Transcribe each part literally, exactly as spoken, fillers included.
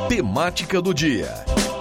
Temática do dia.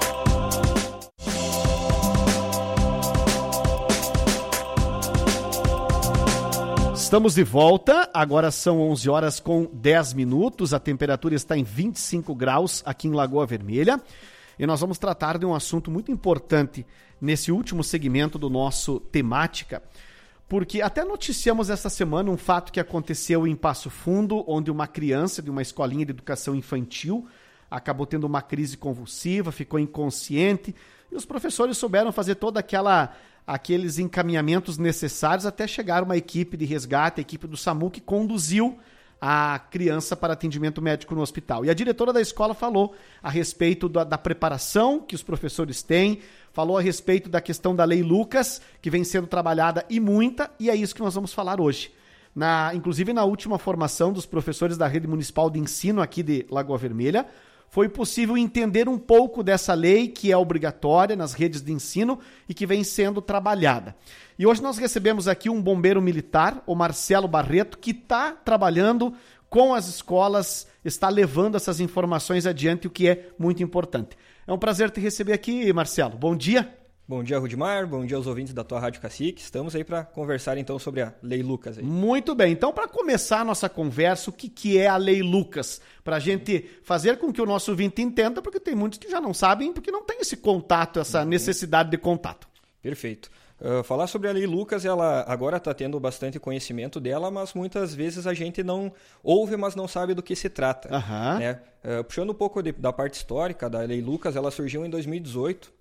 Estamos de volta, agora são onze horas com dez minutos, a temperatura está em vinte e cinco graus aqui em Lagoa Vermelha e nós vamos tratar de um assunto muito importante nesse último segmento do nosso Temática, porque até noticiamos essa semana um fato que aconteceu em Passo Fundo, onde uma criança de uma escolinha de educação infantil acabou tendo uma crise convulsiva, ficou inconsciente e os professores souberam fazer toda aquela... aqueles encaminhamentos necessários até chegar uma equipe de resgate, a equipe do SAMU, que conduziu a criança para atendimento médico no hospital. E a diretora da escola falou a respeito da, da preparação que os professores têm, falou a respeito da questão da Lei Lucas, que vem sendo trabalhada e muita, e é isso que nós vamos falar hoje. Na, inclusive na última formação dos professores da Rede Municipal de Ensino aqui de Lagoa Vermelha, foi possível entender um pouco dessa lei que é obrigatória nas redes de ensino e que vem sendo trabalhada. E hoje nós recebemos aqui um bombeiro militar, o Marcelo Barreto, que está trabalhando com as escolas, está levando essas informações adiante, o que é muito importante. É um prazer te receber aqui, Marcelo. Bom dia. Bom dia, Rudimar. Bom dia aos ouvintes da tua Rádio Cacique. Estamos aí para conversar então sobre a Lei Lucas. Aí. Muito bem. Então, para começar a nossa conversa, o que, que é a Lei Lucas? Para a gente fazer com que o nosso ouvinte entenda, porque tem muitos que já não sabem, porque não tem esse contato, essa uhum. necessidade de contato. Perfeito. Uh, falar sobre a Lei Lucas, ela agora está tendo bastante conhecimento dela, mas muitas vezes a gente não ouve, mas não sabe do que se trata. Uhum. Né? Uh, puxando um pouco de, da parte histórica da Lei Lucas, ela surgiu em dois mil e dezoito.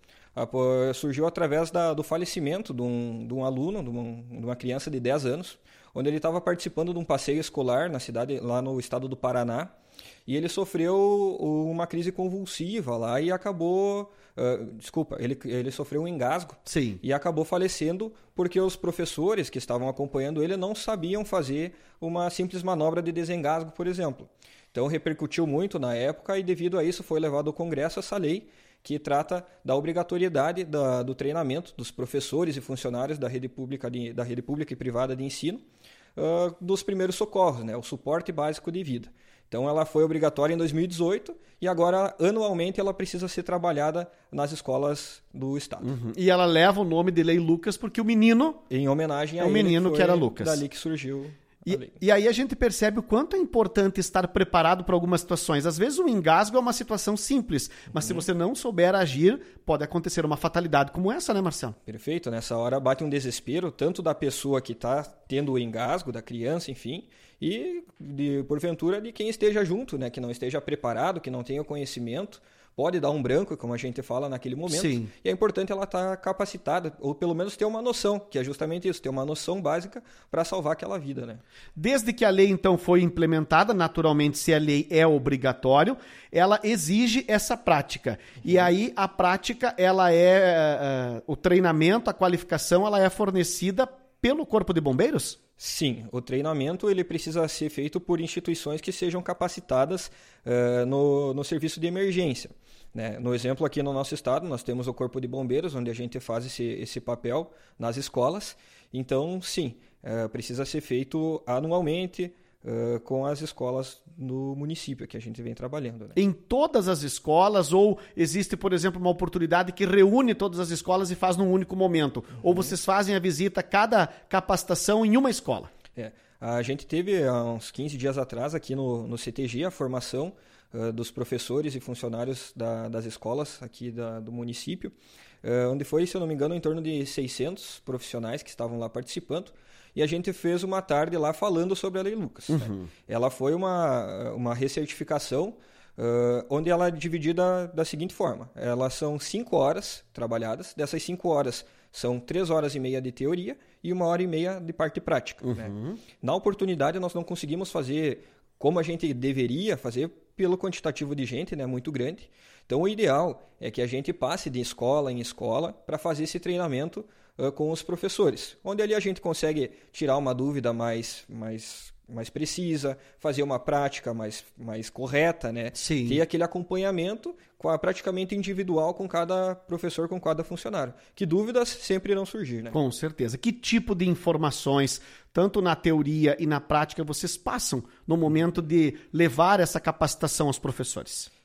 Surgiu através da, do falecimento de um, de um aluno, de, um, de uma criança de dez anos, onde ele estava participando de um passeio escolar na cidade, lá no estado do Paraná, e ele sofreu uma crise convulsiva lá e acabou... Uh, desculpa, ele, ele sofreu um engasgo. Sim. E acabou falecendo porque os professores que estavam acompanhando ele não sabiam fazer uma simples manobra de desengasgo, por exemplo. Então repercutiu muito na época e devido a isso foi levado ao Congresso essa lei que trata da obrigatoriedade da, do treinamento dos professores e funcionários da rede pública, de, da rede pública e privada de ensino uh, dos primeiros socorros, né, o suporte básico de vida. Então ela foi obrigatória em dois mil e dezoito e agora anualmente ela precisa ser trabalhada nas escolas do estado. Uhum. E ela leva o nome de Lei Lucas porque o menino... Em homenagem a é o ele, menino que, que era Lucas. Dali que surgiu... E, e aí a gente percebe o quanto é importante estar preparado para algumas situações. Às vezes o engasgo é uma situação simples, mas uhum. se você não souber agir, pode acontecer uma fatalidade como essa, né, Marcelo? Perfeito. Nessa hora bate um desespero, tanto da pessoa que está tendo o engasgo, da criança, enfim, e de, porventura de quem esteja junto, né, que não esteja preparado, que não tenha conhecimento. Pode dar um branco, como a gente fala naquele momento. Sim. E é importante ela estar capacitada, ou pelo menos ter uma noção, que é justamente isso, ter uma noção básica para salvar aquela vida, né? Desde que a lei, então, foi implementada, naturalmente, se a lei é obrigatório, ela exige essa prática. E aí, a prática, ela é... Uh, o treinamento, a qualificação, ela é fornecida pelo Corpo de Bombeiros? Sim, o treinamento ele precisa ser feito por instituições que sejam capacitadas uh, no, no serviço de emergência. Né? No exemplo aqui no nosso estado, nós temos o Corpo de Bombeiros, onde a gente faz esse, esse papel nas escolas. Então, sim, uh, precisa ser feito anualmente uh, com as escolas no município que a gente vem trabalhando. Né? Em todas as escolas, ou existe, por exemplo, uma oportunidade que reúne todas as escolas e faz num único momento? Uhum. Ou vocês fazem a visita, cada capacitação em uma escola? É, a gente teve há uns quinze dias atrás aqui no, no C T G a formação uh, dos professores e funcionários da, das escolas aqui da, do município, uh, onde foi, se eu não me engano, em torno de seiscentos profissionais que estavam lá participando. E a gente fez uma tarde lá falando sobre a Lei Lucas. Uhum. Né? Ela foi uma, uma recertificação uh, onde ela é dividida da seguinte forma. Elas são cinco horas trabalhadas. Dessas cinco horas são três horas e meia de teoria e uma hora e meia de parte prática. Uhum. Né? Na oportunidade, nós não conseguimos fazer como a gente deveria fazer pelo quantitativo de gente, né, muito grande. Então, o ideal é que a gente passe de escola em escola para fazer esse treinamento uh, com os professores, onde ali a gente consegue tirar uma dúvida mais, mais, mais precisa, fazer uma prática mais, mais correta, né? Sim. Ter aquele acompanhamento com a, praticamente individual com cada professor, com cada funcionário. Que dúvidas sempre irão surgir, né? Com certeza. Que tipo de informações, tanto na teoria e na prática, vocês passam no momento de levar essa capacitação aos professores?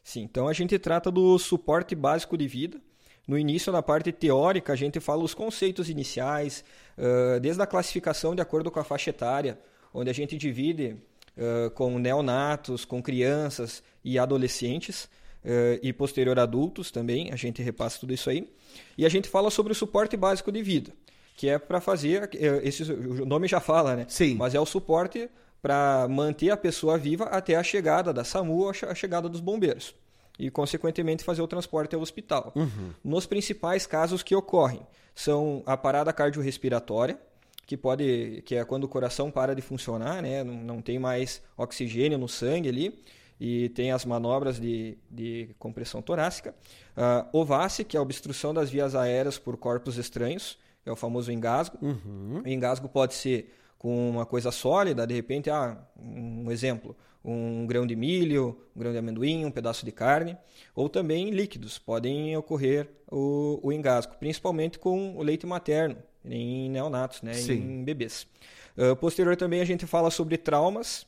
Sim, então a gente trata do suporte básico de vida. No início, na parte teórica, a gente fala os conceitos iniciais, uh, desde a classificação de acordo com a faixa etária, onde a gente divide uh, com neonatos, com crianças e adolescentes, uh, e posterior adultos também, a gente repassa tudo isso aí. E a gente fala sobre o suporte básico de vida, que é para fazer, esse, o nome já fala, né? Sim. Mas é o suporte para manter a pessoa viva até a chegada da SAMU, a chegada dos bombeiros. E, consequentemente, fazer o transporte ao hospital. Uhum. Nos principais casos que ocorrem, são a parada cardiorrespiratória, que, pode, que é quando o coração para de funcionar, né? não, não tem mais oxigênio no sangue ali, e tem as manobras de, de compressão torácica. Uh, OVACE, que é a obstrução das vias aéreas por corpos estranhos, que é o famoso engasgo. Uhum. O engasgo pode ser com uma coisa sólida, de repente, ah, um exemplo, um grão de milho, um grão de amendoim, um pedaço de carne, ou também líquidos, podem ocorrer o, o engasgo, principalmente com o leite materno, em neonatos, né, em bebês. Uh, posterior também a gente fala sobre traumas,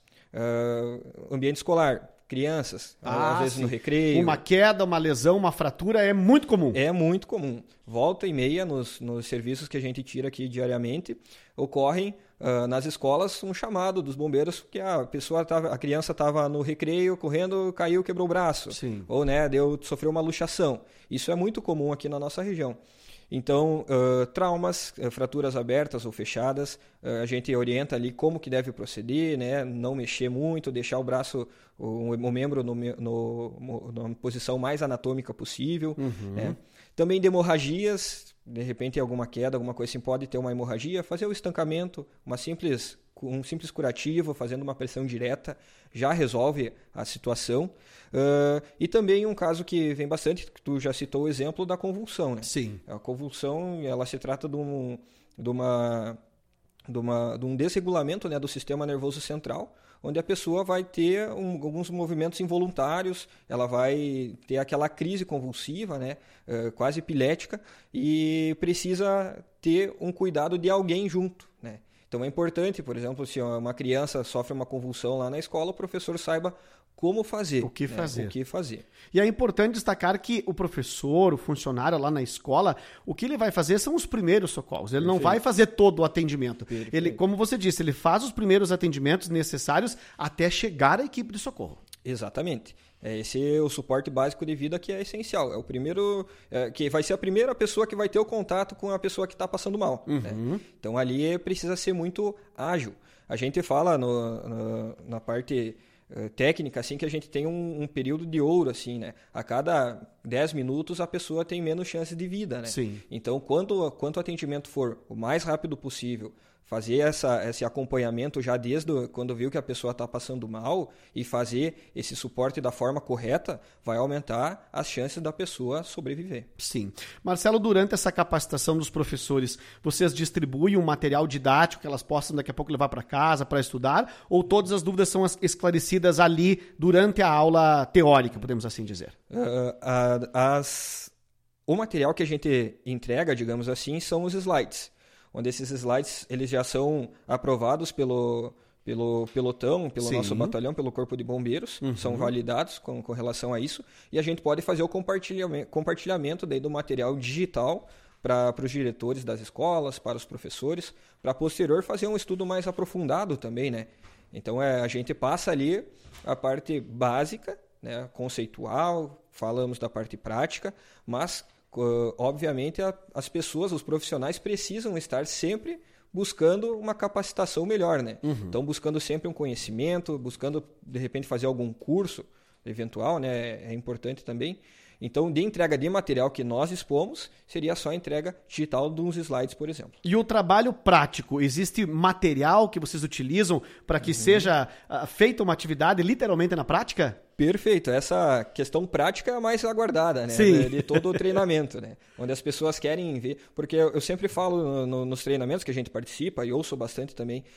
uh, ambiente escolar, crianças, ah, às vezes sim. no recreio. Uma queda, uma lesão, uma fratura é muito comum. É muito comum. Volta e meia nos, nos serviços que a gente tira aqui diariamente, ocorrem uh, nas escolas um chamado dos bombeiros, porque a pessoa tava, a criança estava no recreio, correndo, caiu, quebrou o braço. Sim. Ou né, deu, sofreu uma luxação. Isso é muito comum aqui na nossa região. Então, uh, traumas, uh, fraturas abertas ou fechadas, uh, a gente orienta ali como que deve proceder, né? Não mexer muito, deixar o braço, o, o membro no, no, na posição mais anatômica possível. Uhum. Né? Também de hemorragias, de repente alguma queda, alguma coisa assim, pode ter uma hemorragia, fazer o estancamento, uma simples, um simples curativo, fazendo uma pressão direta, já resolve a situação. Uh, e também um caso que vem bastante, que tu já citou o exemplo da convulsão. Né? Sim. A convulsão, ela se trata de, um, de, uma, de, uma, de um desregulamento, né, do sistema nervoso central, onde a pessoa vai ter um, alguns movimentos involuntários, ela vai ter aquela crise convulsiva, né, uh, quase epilética, e precisa ter um cuidado de alguém junto, né? Então é importante, por exemplo, se uma criança sofre uma convulsão lá na escola, o professor saiba como fazer. O que né? fazer. O que fazer. E é importante destacar que o professor, o funcionário lá na escola, o que ele vai fazer são os primeiros socorros. Ele Perfeito. Não vai fazer todo o atendimento. Perfeito. Ele, como você disse, ele faz os primeiros atendimentos necessários até chegar à equipe de socorro. Exatamente. Esse é o suporte básico de vida que é essencial. É o primeiro, é, que vai ser a primeira pessoa que vai ter o contato com a pessoa que está passando mal. Uhum. Né? Então ali precisa ser muito ágil. A gente fala no, no, na parte uh, técnica assim, que a gente tem um, um período de ouro. Assim, né? A cada dez minutos a pessoa tem menos chance de vida. Né? Sim. Então, quando, quando o atendimento for o mais rápido possível, fazer essa, esse acompanhamento já desde quando viu que a pessoa está passando mal e fazer esse suporte da forma correta, vai aumentar as chances da pessoa sobreviver. Sim. Marcelo, durante essa capacitação dos professores, vocês distribuem um material didático que elas possam daqui a pouco levar para casa para estudar, ou todas as dúvidas são esclarecidas ali durante a aula teórica, podemos assim dizer? Uh, a, as, o material que a gente entrega, digamos assim, são os slides, onde esses slides eles já são aprovados pelo, pelo pelotão, pelo Sim. nosso batalhão, pelo Corpo de Bombeiros, uhum. são validados com, com relação a isso, e a gente pode fazer o compartilhamento, compartilhamento daí do material digital para os diretores das escolas, para os professores, para posterior fazer um estudo mais aprofundado também, né? Então é, a gente passa ali a parte básica, né, conceitual, falamos da parte prática, mas Uh, obviamente a, as pessoas, os profissionais precisam estar sempre buscando uma capacitação melhor, né? Uhum. Então buscando sempre um conhecimento, buscando de repente fazer algum curso eventual, né? É importante também. Então, de entrega de material que nós expomos, seria só a entrega digital de uns slides, por exemplo. E o trabalho prático, existe material que vocês utilizam para que uhum. seja uh, feita uma atividade literalmente na prática? Perfeito. Essa questão prática é a mais aguardada, né? Sim. De, de todo o treinamento, né? Onde as pessoas querem ver... Porque eu sempre falo no, no, nos treinamentos que a gente participa, e ouço bastante também,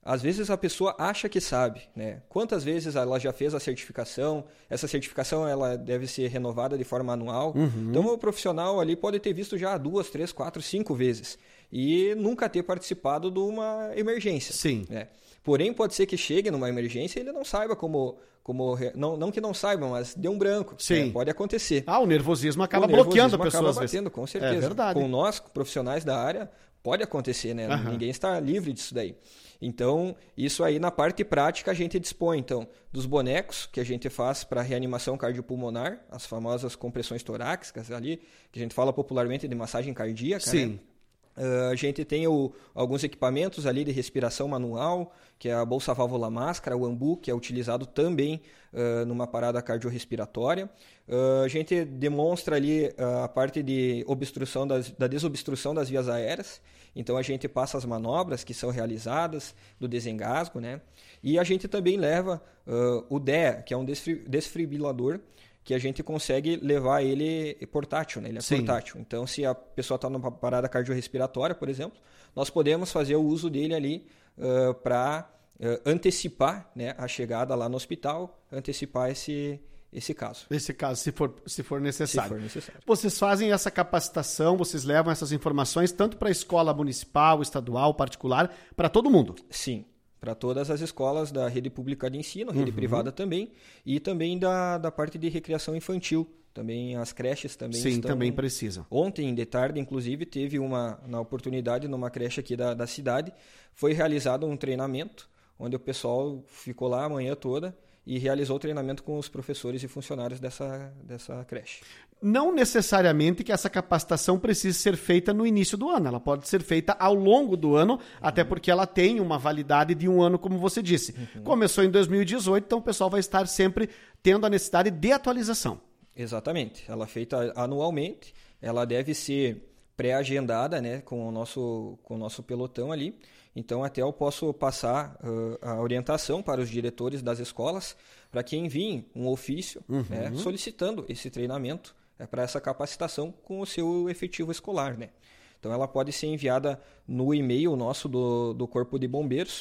às vezes a pessoa acha que sabe, né? Quantas vezes ela já fez a certificação, essa certificação ela deve ser renovada de forma anual. Uhum. Então o profissional ali pode ter visto já duas, três, quatro, cinco vezes e nunca ter participado de uma emergência. Sim. Né? Porém, pode ser que chegue numa emergência e ele não saiba como... como não, não que não saiba, mas deu um branco. Sim. Né? Pode acontecer. Ah, o nervosismo acaba o nervosismo bloqueando a pessoa. acaba às vezes. batendo, com certeza. É verdade. Com nós, profissionais da área, pode acontecer, né? Uhum. Ninguém está livre disso daí. Então, isso aí na parte prática a gente dispõe, então, dos bonecos que a gente faz para reanimação cardiopulmonar, as famosas compressões torácicas ali, que a gente fala popularmente de massagem cardíaca, Sim. né? Uh, a gente tem o, alguns equipamentos ali de respiração manual, que é a bolsa válvula máscara, o AMBU, que é utilizado também uh, numa parada cardiorrespiratória. Uh, a gente demonstra ali uh, a parte de obstrução das, da desobstrução das vias aéreas. Então a gente passa as manobras que são realizadas do desengasgo, né? E a gente também leva uh, o D E A, que é um desfibrilador, que a gente consegue levar ele portátil, né? Ele é Sim. portátil. Então, se a pessoa está numa parada cardiorrespiratória, por exemplo, nós podemos fazer o uso dele ali uh, para uh, antecipar, né, a chegada lá no hospital, antecipar esse, esse caso. Esse caso, se for, se for necessário. Se for necessário. Vocês fazem essa capacitação, vocês levam essas informações tanto para a escola municipal, estadual, particular, para todo mundo? Sim. Para todas as escolas da rede pública de ensino, rede uhum. privada também, e também da, da parte de recreação infantil. Também as creches também Sim, estão... também precisam. Ontem, de tarde, inclusive, teve uma na oportunidade, numa creche aqui da, da cidade, foi realizado um treinamento, onde o pessoal ficou lá a manhã toda e realizou o treinamento com os professores e funcionários dessa, dessa creche. Não necessariamente que essa capacitação precise ser feita no início do ano, ela pode ser feita ao longo do ano, uhum. até porque ela tem uma validade de um ano, como você disse. Uhum. Começou em dois mil e dezoito, então o pessoal vai estar sempre tendo a necessidade de atualização. Exatamente, ela é feita anualmente, ela deve ser pré-agendada, né, com o nosso, com o nosso pelotão ali. Então, até eu posso passar uh, a orientação para os diretores das escolas para que enviem um ofício uhum. né, solicitando esse treinamento é, para essa capacitação com o seu efetivo escolar. Né? Então, ela pode ser enviada no e-mail nosso do, do Corpo de Bombeiros.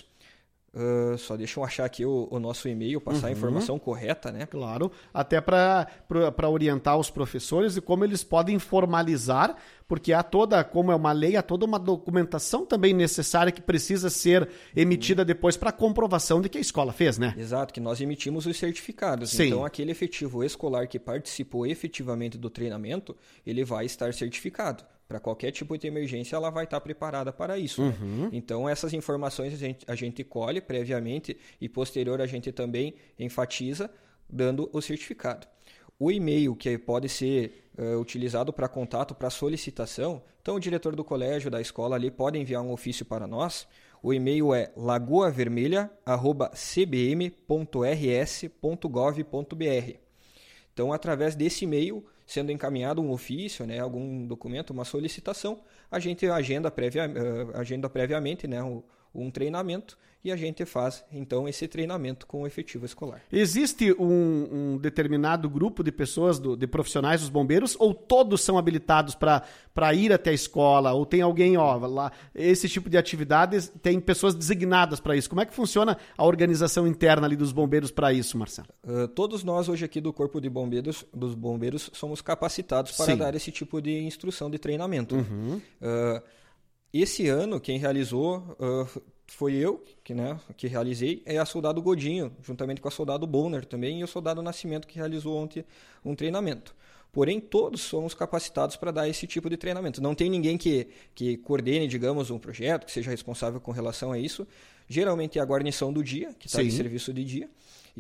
Uh, só deixa eu achar aqui o, o nosso e-mail, passar uhum. a informação correta, né? Claro, até para orientar os professores e como eles podem formalizar, porque há toda, como é uma lei, há toda uma documentação também necessária que precisa ser emitida uhum. depois para comprovação de que a escola fez, né? Exato, que nós emitimos os certificados. Sim. Então, aquele efetivo escolar que participou efetivamente do treinamento, ele vai estar certificado. Para qualquer tipo de emergência, ela vai estar preparada para isso. Uhum. Né? Então, essas informações a gente, a gente colhe previamente e posterior a gente também enfatiza, dando o certificado. O e-mail que pode ser uh, utilizado para contato, para solicitação, então o diretor do colégio, da escola ali, pode enviar um ofício para nós. O e-mail é lagoavermelha arroba c b m ponto r s ponto gov ponto b r. Então, através desse e-mail, sendo encaminhado um ofício, né, algum documento, uma solicitação, a gente agenda, previa, uh, agenda previamente, né, um, um treinamento e a gente faz, então, esse treinamento com o efetivo escolar. Existe um, um determinado grupo de pessoas, do, de profissionais dos bombeiros, ou todos são habilitados para ir até a escola? Ou tem alguém, ó, lá, esse tipo de atividades, tem pessoas designadas para isso? Como é que funciona a organização interna ali dos bombeiros para isso, Marcelo? Uh, todos nós hoje aqui do Corpo de Bombeiros, dos Bombeiros, somos capacitados para Sim. dar esse tipo de instrução de treinamento. Uhum. Uh, esse ano, quem realizou... Uh, foi eu que, né, que realizei, é a Soldado Godinho, juntamente com a Soldado Bonner também, e o Soldado Nascimento, que realizou ontem um treinamento. Porém, todos somos capacitados para dar esse tipo de treinamento. Não tem ninguém que, que coordene, digamos, um projeto, que seja responsável com relação a isso. Geralmente é a guarnição do dia, que está em serviço de dia,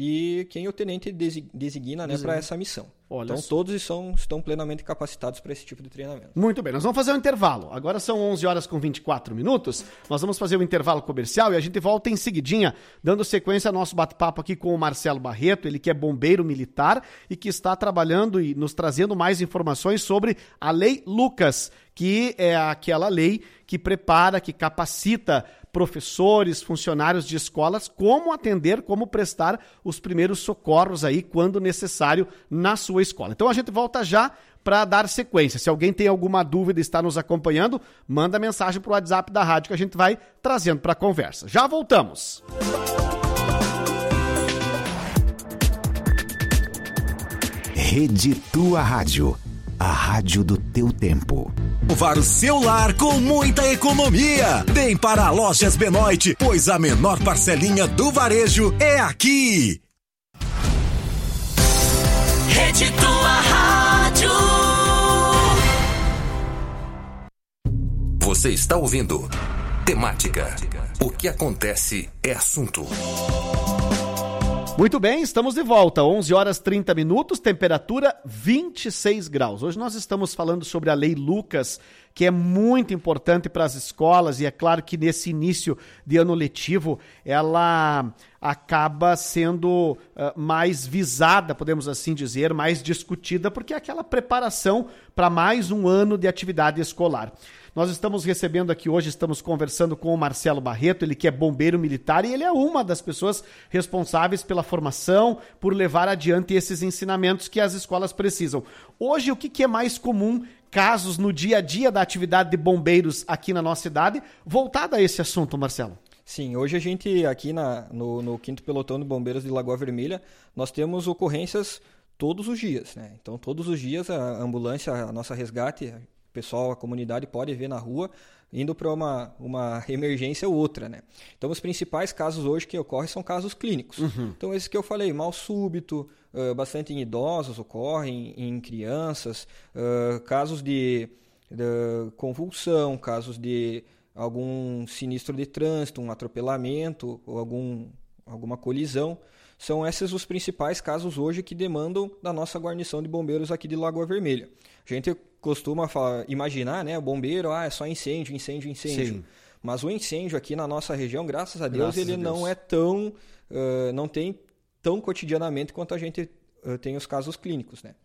e quem o tenente designa, né, para essa missão. Olha então, isso. Todos são, estão plenamente capacitados para esse tipo de treinamento. Muito bem, nós vamos fazer um intervalo. Agora são onze horas com vinte e quatro minutos. Nós vamos fazer um intervalo comercial e a gente volta em seguidinha, dando sequência ao nosso bate-papo aqui com o Marcelo Barreto, ele que é bombeiro militar e que está trabalhando e nos trazendo mais informações sobre a Lei Lucas, que é aquela lei que prepara, que capacita professores, funcionários de escolas, como atender, como prestar os primeiros socorros aí, quando necessário, na sua escola. Então a gente volta já para dar sequência. Se alguém tem alguma dúvida e está nos acompanhando, manda mensagem para o WhatsApp da rádio que a gente vai trazendo para a conversa. Já voltamos. Rede Tua Rádio, a rádio do teu tempo. Renovar o seu lar com muita economia. Vem para Lojas Benoit, pois a menor parcelinha do varejo é aqui. Rede Tua Rádio. Você está ouvindo Temática. O que acontece é assunto. Muito bem, estamos de volta, onze horas e trinta minutos, temperatura vinte e seis graus. Hoje nós estamos falando sobre a Lei Lucas, que é muito importante para as escolas, e é claro que nesse início de ano letivo ela acaba sendo uh, mais visada, podemos assim dizer, mais discutida, porque é aquela preparação para mais um ano de atividade escolar. Nós estamos recebendo aqui hoje, estamos conversando com o Marcelo Barreto, ele que é bombeiro militar e ele é uma das pessoas responsáveis pela formação, por levar adiante esses ensinamentos que as escolas precisam. Hoje, o que, que é mais comum, casos no dia a dia da atividade de bombeiros aqui na nossa cidade, voltada a esse assunto, Marcelo? Sim, hoje a gente aqui na, no, no quinto Pelotão de Bombeiros de Lagoa Vermelha, nós temos ocorrências todos os dias, né? Então, todos os dias a ambulância, a nossa resgate, o pessoal, a comunidade pode ver na rua, indo para uma, uma emergência ou outra, né? Então, os principais casos hoje que ocorrem são casos clínicos. Uhum. Então, esses que eu falei, mal súbito, uh, bastante em idosos ocorrem, em crianças, uh, casos de, de convulsão, casos de algum sinistro de trânsito, um atropelamento ou algum, alguma colisão. São esses os principais casos hoje que demandam da nossa guarnição de bombeiros aqui de Lagoa Vermelha. A gente costuma falar, imaginar, né, o bombeiro, ah, é só incêndio, incêndio, incêndio. Sim. Mas o incêndio aqui na nossa região, graças a Deus, graças ele a Deus. não é tão, uh, não tem tão cotidianamente quanto a gente uh, tem os casos clínicos, né?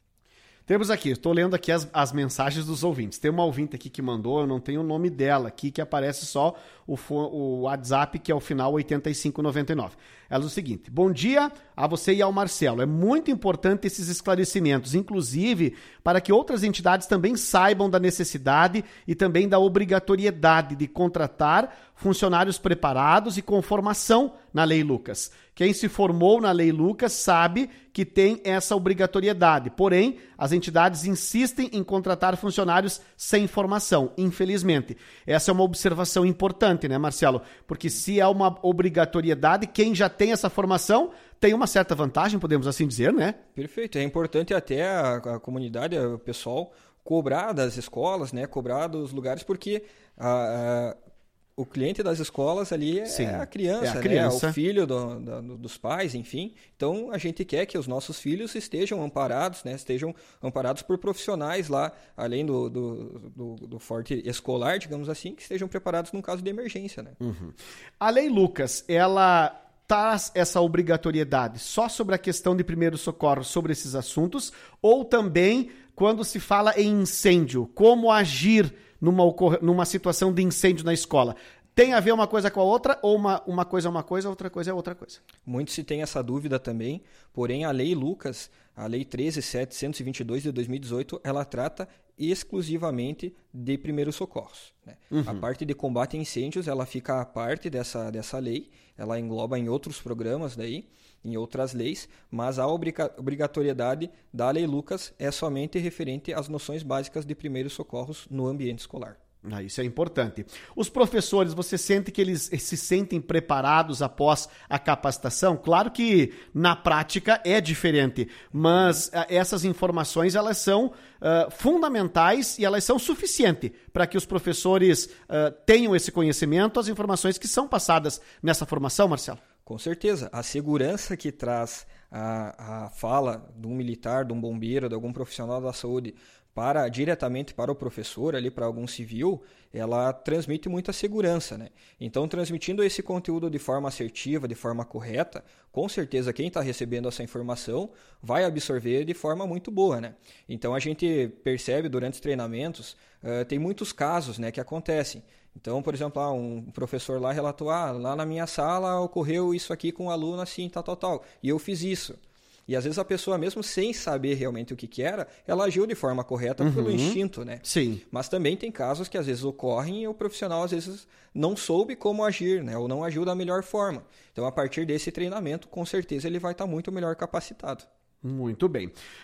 Temos aqui, estou lendo aqui as, as mensagens dos ouvintes. Tem uma ouvinte aqui que mandou, eu não tenho o nome dela aqui, que aparece só o, o WhatsApp, que é o final oitenta e cinco noventa e nove. Ela diz o seguinte: bom dia a você e ao Marcelo. É muito importante esses esclarecimentos, inclusive para que outras entidades também saibam da necessidade e também da obrigatoriedade de contratar funcionários preparados e com formação na Lei Lucas. Quem se formou na Lei Lucas sabe que tem essa obrigatoriedade, porém, as entidades insistem em contratar funcionários sem formação, infelizmente. Essa é uma observação importante, né, Marcelo? Porque se é uma obrigatoriedade, quem já tem essa formação tem uma certa vantagem, podemos assim dizer, né? Perfeito. É importante até a, a comunidade, o pessoal, cobrar das escolas, né? Cobrar dos lugares, porque a, a, o cliente das escolas ali é Sim, a criança, é a criança. Né? O filho do, do, dos pais, enfim. Então, a gente quer que os nossos filhos estejam amparados, né? Estejam amparados por profissionais lá, além do, do, do, do forte escolar, digamos assim, que estejam preparados num caso de emergência, né? Uhum. A Lei Lucas, ela traz essa obrigatoriedade só sobre a questão de primeiros socorros, sobre esses assuntos, ou também quando se fala em incêndio, como agir numa, numa situação de incêndio na escola? Tem a ver uma coisa com a outra, ou uma, uma coisa é uma coisa, outra coisa é outra coisa? Muito se tem essa dúvida também, porém a Lei Lucas, a Lei treze mil setecentos e vinte e dois de dois mil e dezoito, ela trata exclusivamente de primeiros socorros, né? Uhum. A parte de combate a incêndios, ela fica à parte dessa, dessa lei, ela engloba em outros programas daí, em outras leis, mas a obriga- obrigatoriedade da Lei Lucas é somente referente às noções básicas de primeiros socorros no ambiente escolar. Ah, isso é importante. Os professores, você sente que eles se sentem preparados após a capacitação? Claro que na prática é diferente, mas essas informações elas são uh, fundamentais e elas são suficientes para que os professores uh, tenham esse conhecimento, as informações que são passadas nessa formação, Marcelo? Com certeza. A segurança que traz a, a fala de um militar, de um bombeiro, de algum profissional da saúde para diretamente para o professor, ali para algum civil, ela transmite muita segurança, né? Então, transmitindo esse conteúdo de forma assertiva, de forma correta, com certeza quem está recebendo essa informação vai absorver de forma muito boa, né? Então, a gente percebe durante os treinamentos, uh, tem muitos casos, né, que acontecem. Então, por exemplo, ah, um professor lá relatou, ah, lá na minha sala ocorreu isso aqui com um aluno assim, tal, tal, tal, e eu fiz isso. E às vezes a pessoa, mesmo sem saber realmente o que, que era, ela agiu de forma correta uhum. pelo instinto, né? Sim. Mas também tem casos que às vezes ocorrem e o profissional às vezes não soube como agir, né? Ou não agiu da melhor forma. Então, a partir desse treinamento, com certeza ele vai estar muito melhor capacitado. Muito bem.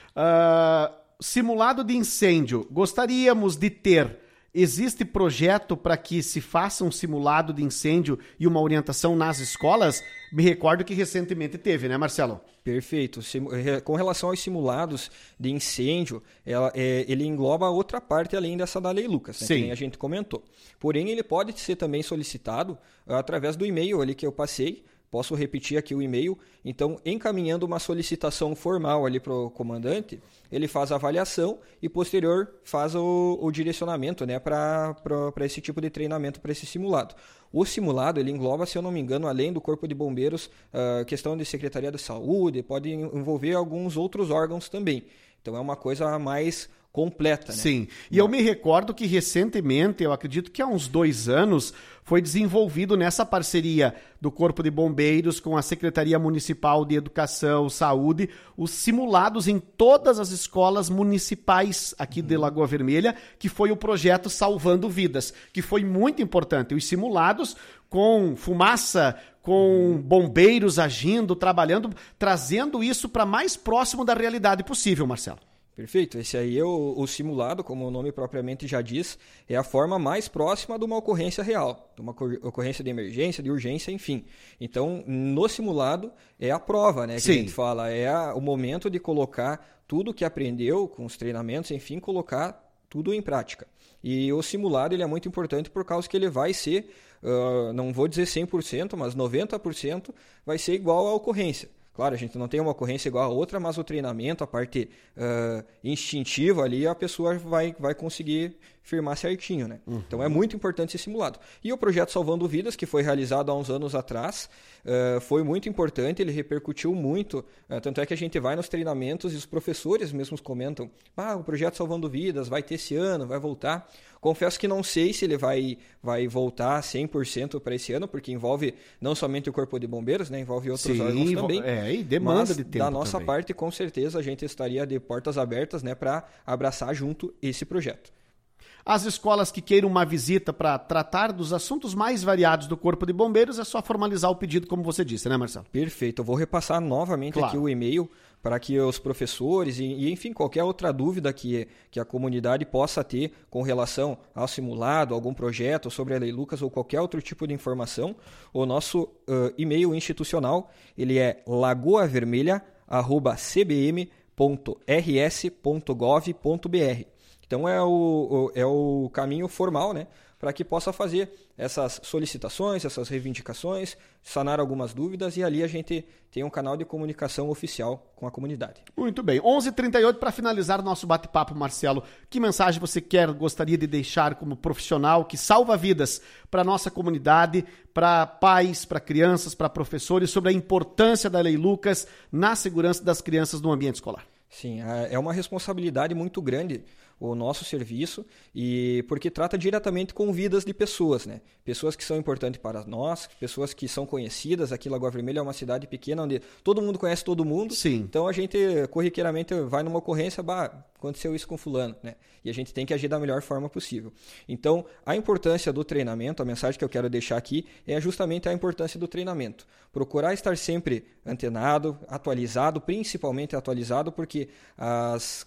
Uh, simulado de incêndio, gostaríamos de ter... Existe projeto para que se faça um simulado de incêndio e uma orientação nas escolas? Me recordo que recentemente teve, né, Marcelo? Perfeito. Com relação aos simulados de incêndio, ela, é, ele engloba outra parte além dessa da Lei Lucas, né, que nem a gente comentou. Porém, ele pode ser também solicitado através do e-mail ali que eu passei. Posso repetir aqui o e-mail. Então, encaminhando uma solicitação formal ali para o comandante, ele faz a avaliação e, posterior, faz o, o direcionamento, né, para esse tipo de treinamento, para esse simulado. O simulado, ele engloba, se eu não me engano, além do Corpo de Bombeiros, uh, questão de Secretaria da Saúde, pode envolver alguns outros órgãos também. Então, é uma coisa mais completa, né? Sim. E eu me recordo que recentemente, eu acredito que há uns dois anos, foi desenvolvido nessa parceria do Corpo de Bombeiros com a Secretaria Municipal de Educação, Saúde, os simulados em todas as escolas municipais aqui uhum. de Lagoa Vermelha, que foi o projeto Salvando Vidas, que foi muito importante. Os simulados com fumaça, com bombeiros agindo, trabalhando, trazendo isso para mais próximo da realidade possível, Marcelo. Perfeito. Esse aí é o, o simulado, como o nome propriamente já diz, é a forma mais próxima de uma ocorrência real, de uma ocorrência de emergência, de urgência, enfim. Então, no simulado, é a prova, né, que Sim. a gente fala, é a, o momento de colocar tudo que aprendeu com os treinamentos, enfim, colocar tudo em prática. E o simulado ele é muito importante por causa que ele vai ser, uh, não vou dizer cem por cento, mas noventa por cento vai ser igual à ocorrência. Claro, a gente não tem uma ocorrência igual a outra, mas o treinamento, a parte uh, instintiva ali, a pessoa vai, vai conseguir firmar certinho, né? Uhum. Então é muito importante esse simulado. E o projeto Salvando Vidas, que foi realizado há uns anos atrás, uh, foi muito importante, ele repercutiu muito, uh, tanto é que a gente vai nos treinamentos e os professores mesmos comentam, ah, o projeto Salvando Vidas vai ter esse ano, vai voltar. Confesso que não sei se ele vai, vai voltar cem por cento para esse ano, porque envolve não somente o Corpo de Bombeiros, né? Envolve outros Sim, órgãos também. É, e demanda mas, de tempo da nossa também. parte, com certeza, a gente estaria de portas abertas, né, para abraçar junto esse projeto. As escolas que queiram uma visita para tratar dos assuntos mais variados do Corpo de Bombeiros, é só formalizar o pedido, como você disse, né, Marcelo? Perfeito. Eu vou repassar novamente claro. aqui o e-mail para que os professores e, e, enfim, qualquer outra dúvida que, que a comunidade possa ter com relação ao simulado, algum projeto sobre a Lei Lucas ou qualquer outro tipo de informação, o nosso uh, e-mail institucional, ele é lagoavermelha arroba c b m ponto r s ponto gov ponto b r. Então é o, o, é o caminho formal, né, para que possa fazer essas solicitações, essas reivindicações, sanar algumas dúvidas e ali a gente tem um canal de comunicação oficial com a comunidade. Muito bem. onze e trinta e oito para finalizar nosso bate-papo, Marcelo. Que mensagem você quer, gostaria de deixar como profissional que salva vidas para a nossa comunidade, para pais, para crianças, para professores, sobre a importância da Lei Lucas na segurança das crianças no ambiente escolar? Sim, é uma responsabilidade muito grande o nosso serviço, e porque trata diretamente com vidas de pessoas, né? Pessoas que são importantes para nós, pessoas que são conhecidas. Aqui Lagoa Vermelha é uma cidade pequena onde todo mundo conhece todo mundo. Sim. Então a gente corriqueiramente vai numa ocorrência, bah, aconteceu isso com fulano, né? E a gente tem que agir da melhor forma possível. Então, a importância do treinamento, a mensagem que eu quero deixar aqui é justamente a importância do treinamento. Procurar estar sempre antenado, atualizado, principalmente atualizado, porque as,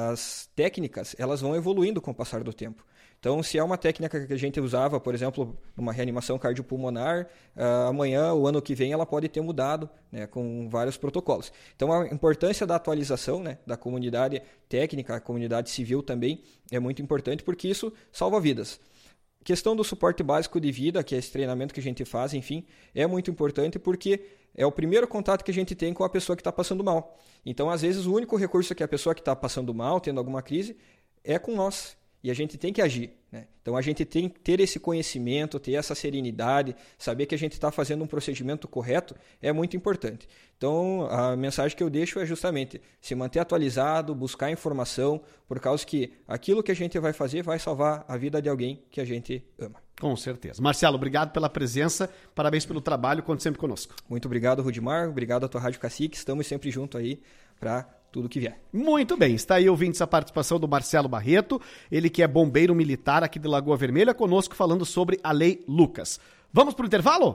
as técnicas elas vão evoluindo com o passar do tempo. Então, se é uma técnica que a gente usava, por exemplo, numa reanimação cardiopulmonar, uh, amanhã, o ano que vem, ela pode ter mudado, né, com vários protocolos. Então, a importância da atualização, né, da comunidade técnica, a comunidade civil também, é muito importante, porque isso salva vidas. Questão do suporte básico de vida, que é esse treinamento que a gente faz, enfim, é muito importante porque é o primeiro contato que a gente tem com a pessoa que está passando mal. Então, às vezes, o único recurso que a pessoa que está passando mal, tendo alguma crise, é com nós. E a gente tem que agir, né? Então a gente tem que ter esse conhecimento, ter essa serenidade, saber que a gente está fazendo um procedimento correto é muito importante. Então a mensagem que eu deixo é justamente se manter atualizado, buscar informação, por causa que aquilo que a gente vai fazer vai salvar a vida de alguém que a gente ama. Com certeza. Marcelo, obrigado pela presença, parabéns pelo trabalho, conte sempre conosco. Muito obrigado, Rudimar, obrigado à tua Rádio Cacique, estamos sempre juntos aí para tudo que vier. Muito bem, está aí ouvindo a participação do Marcelo Barreto, ele que é bombeiro militar aqui de Lagoa Vermelha, conosco falando sobre a Lei Lucas. Vamos para o intervalo?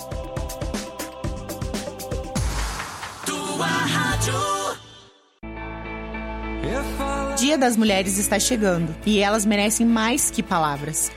Tua rádio. Dia das Mulheres está chegando e elas merecem mais que palavras.